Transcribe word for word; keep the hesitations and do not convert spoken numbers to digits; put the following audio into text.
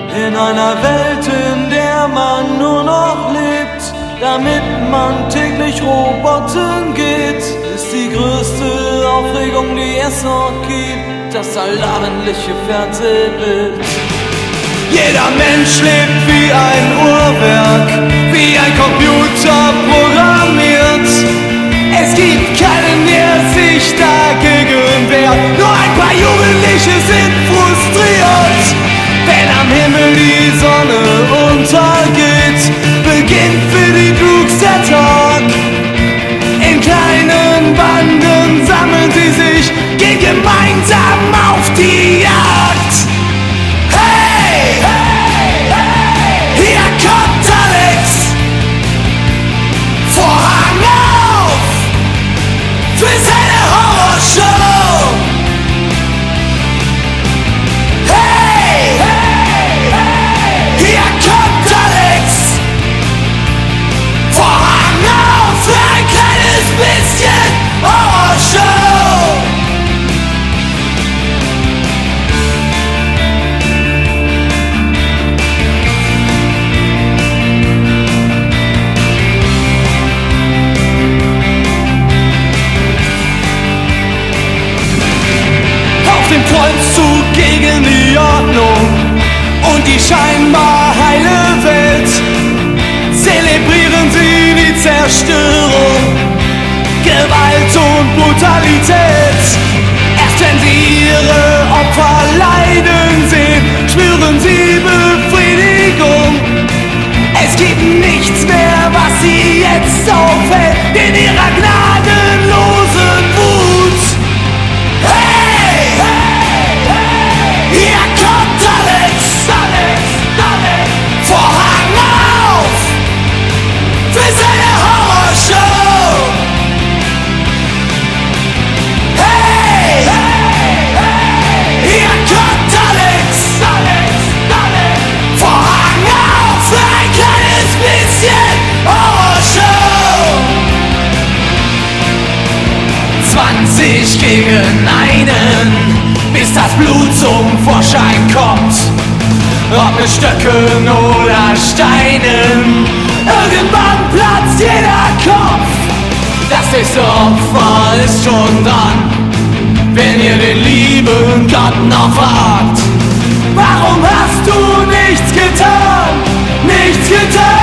In einer Welt, in der man nur noch lebt, damit man täglich Robotern geht, ist die größte Aufregung, die es noch gibt, das allabendliche Fernsehbild. Jeder Mensch lebt wie ein Uhrwerk, wie ein Computer programmiert. Es gibt keinen, der sich dagegen wehrt, nur ein paar Jugendliche sind frustriert. Wenn am Himmel die Sonne untergeht, beginnt für die Crooks der Tag. In kleinen Banden sammeln sie sich, gehen gemeinsam auf die Jagd. Hey, hey, hey, hier kommt Alex, Vorhang auf für seine Horrorshow. Hey, hey, hey, hier kommt Alex, Vorhang auf für ein kleines bisschen Horrorshow. Den Kreuzzug gegen die Ordnung und die scheinbar heile Welt zelebrieren sie die Zerstörung, Gewalt und Brutalität. Erst wenn sie ihre Opfer leiden sehen, spüren sie Befriedigung. Es gibt nichts mehr, was sie jetzt aufhält in ihrer gnadenlosen Wut. Hey, hey, hey, hier kommt Alex, Alex, Alex, Vorhang auf für seine Horrorshow. Hey, hey, hey, hier kommt Alex, Alex, Alex, Vorhang auf für ein kleines bisschen Horrorshow. zwanzig gegen einen, bis das Blut zum Vorschein kommt. Ob mit Stöcken oder Steinen, irgendwann platzt jeder Kopf. Das nächste Opfer ist schon dran, wenn ihr den lieben Gott noch fragt. Warum hast du nichts getan, nichts getan?